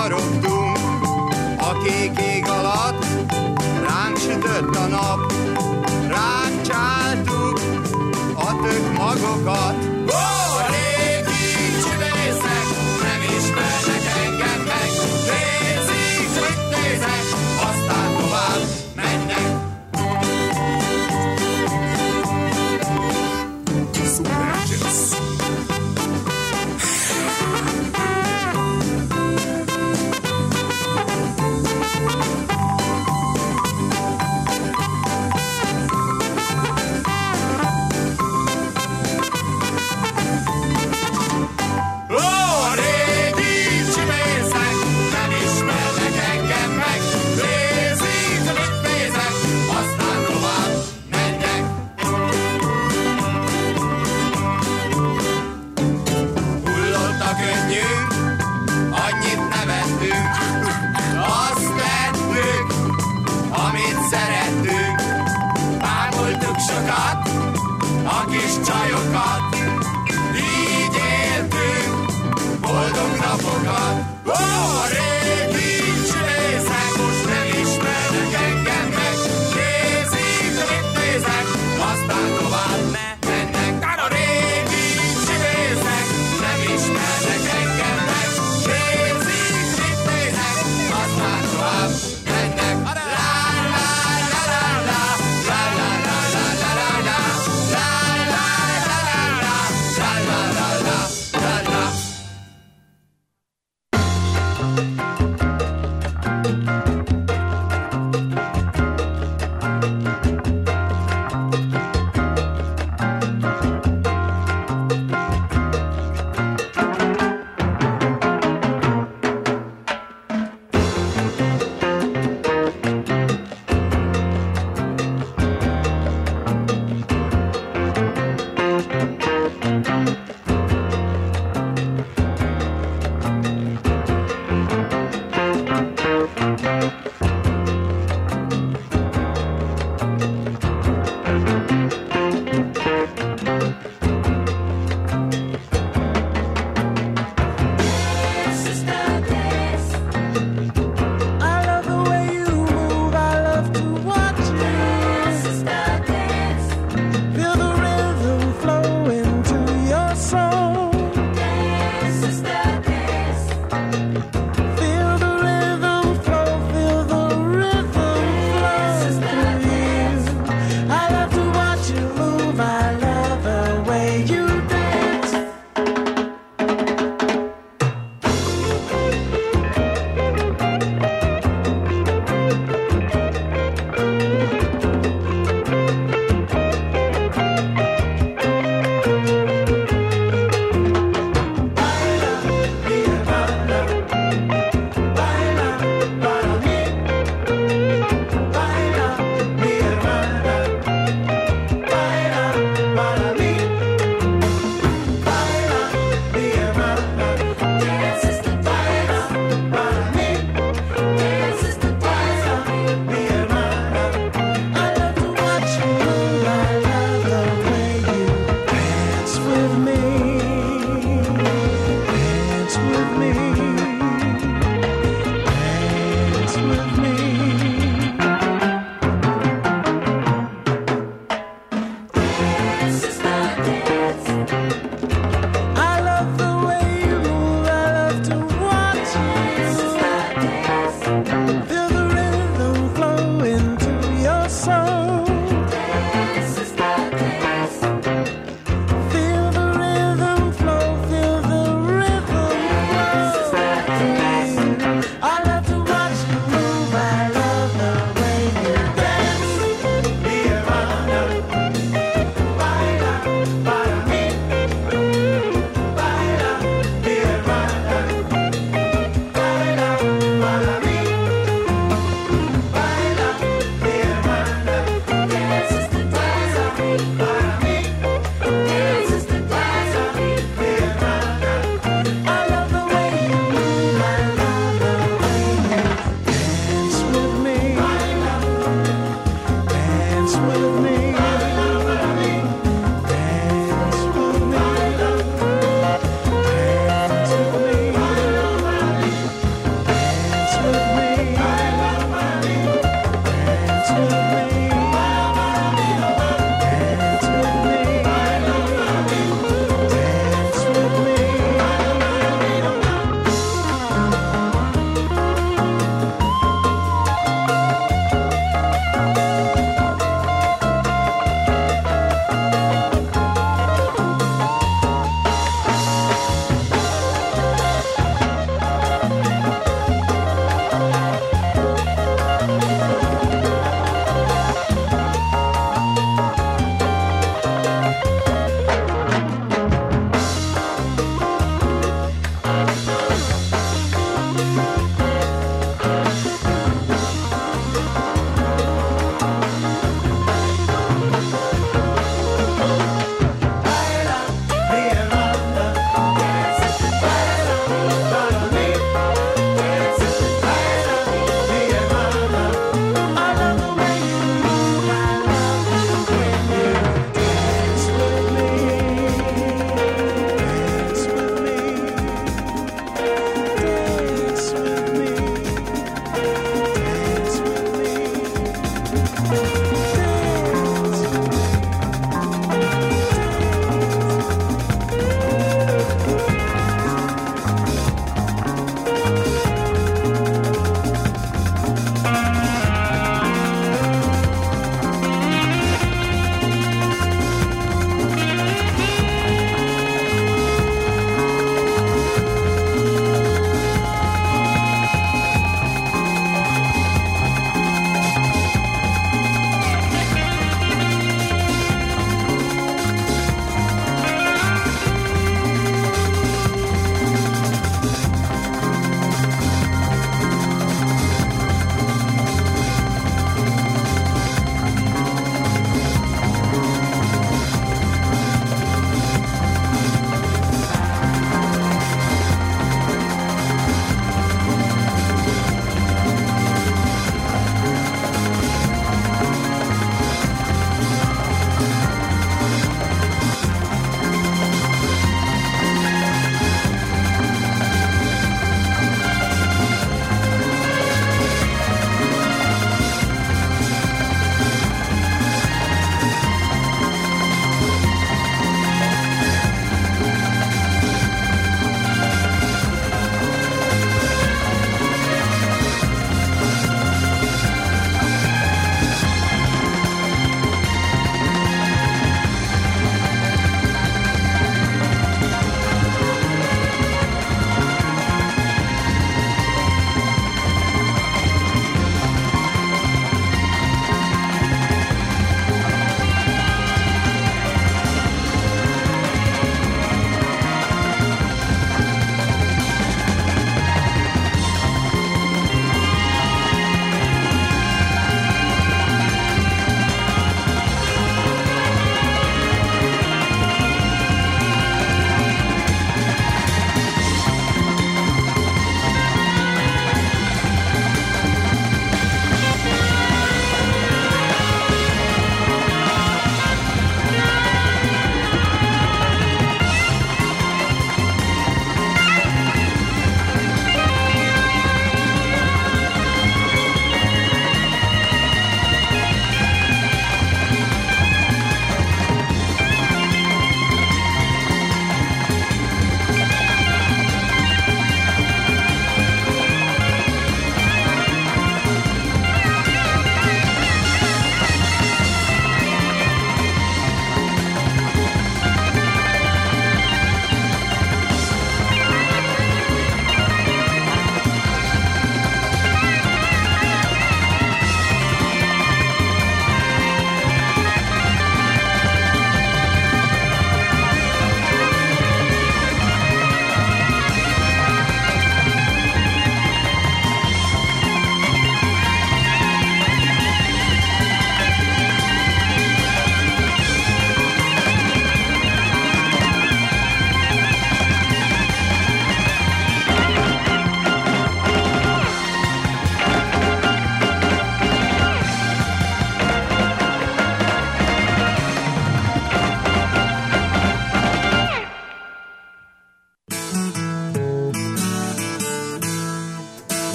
kavarodtunk a kék ég alatt, ránk sütött a nap, ránk csáltuk a tök magokat. A régi csibészek nem ismernek engem meg, nézik, mit nézek, aztán tovább mennek. A kis csajokat, így éltünk boldog napokat. A régi csibészek most nem ismernek engem meg, nézik, mit nézek, aztán tovább mennek. A régi csibészek nem ismernek engem meg, nézik, mit nézek, aztán tovább mennek.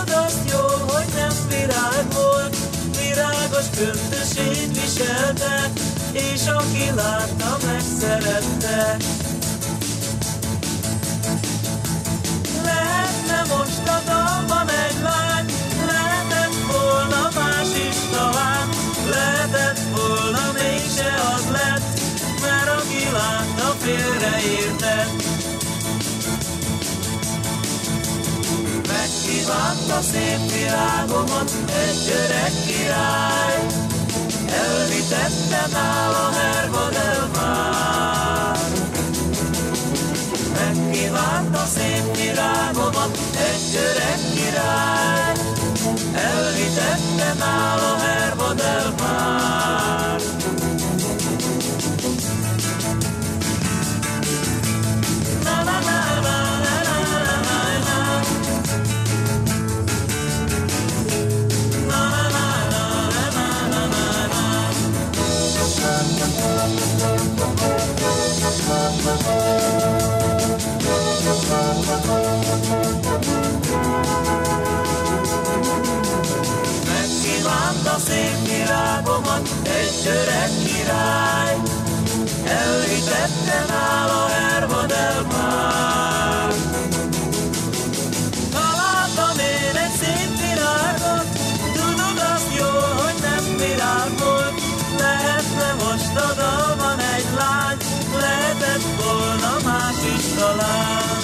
Tudod azt jól, hogy nem virág volt, virágos köntösét viselte, és aki látta, megszerette. Lehetne most a dalban egy lány, lehetett volna más is talán, lehetett volna mégse az lett, mert aki látta, félreértett. Megkívánta szép világomat egy öreg király, elvitette nála Herba del Mar. Megkívánta szép virágomat egy öreg király, elvitette nála Herba del Mar. Na na na na na na na na. Megkívánta szép virágomat egy öreg király, elvitette nála Herba del Mar. Találtam én egy szép virágot, tudod azt jól, hogy nem virág volt, lehetne most a dalban egy lány, lehetett volna más is talán.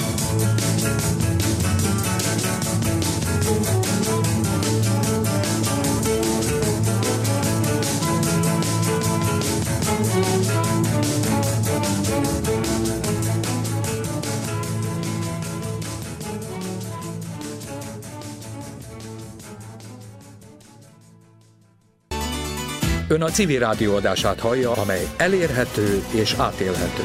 Ön a Civil Rádió adását hallja, amely elérhető és átélhető.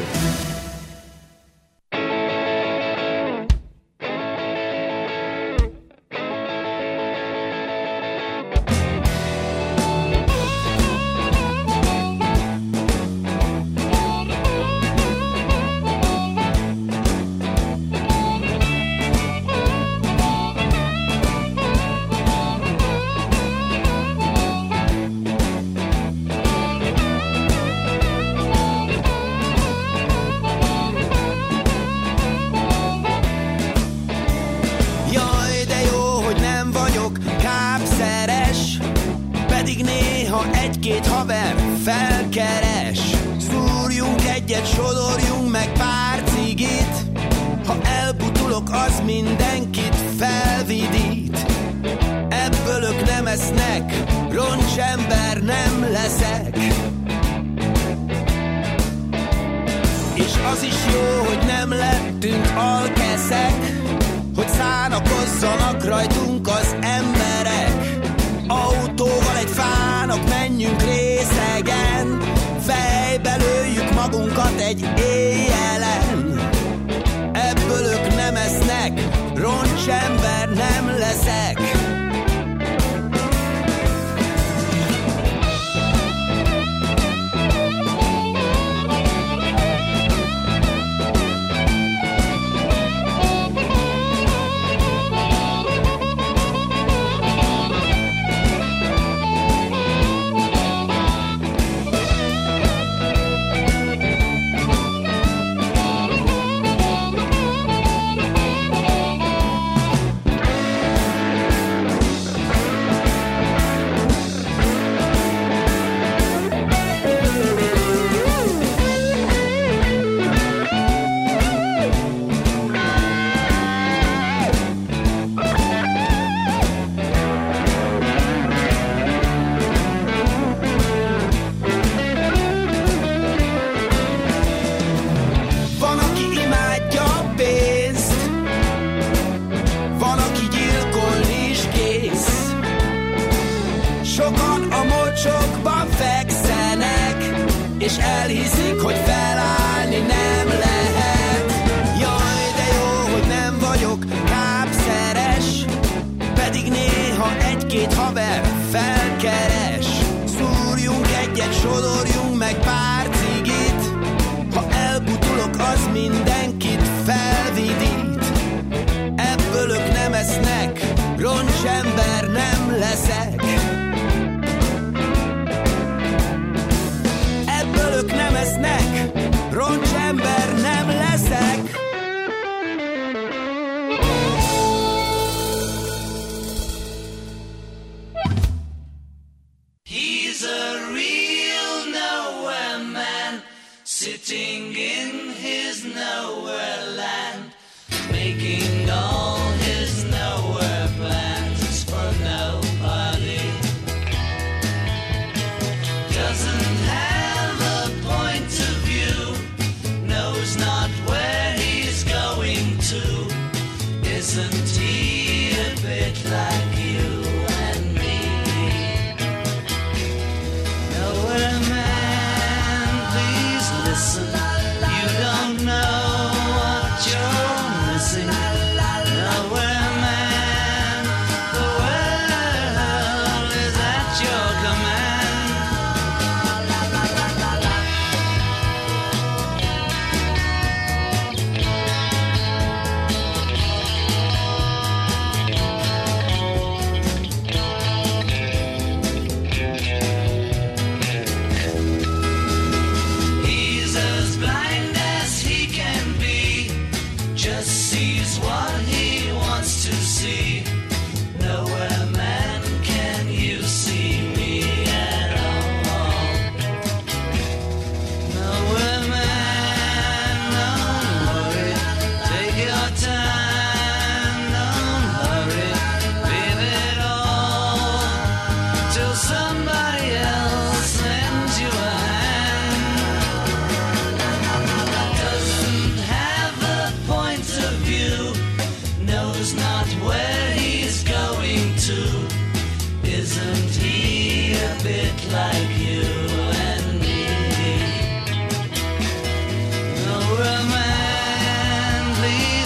ember nem leszek. Ebből ők nem esznek, roncsember nem leszek. He's a real nowhere man, sitting in his nowhere land, making all his nowhere plans for nobody. Doesn't have a point of view, knows not where he's going to. Isn't he a bit like you and me? Nowhere man, please listen. You don't know what you're missing. Nowhere man, the world is at your command. He's as blind as he can be, just sees what he wants to see. Nowhere man, can you see me at all? Nowhere man, don't worry, take your time, don't hurry, leave it all till somebody else lends you a hand. Doesn't have a point of view, knows not where he's going to. Isn't he a bit like you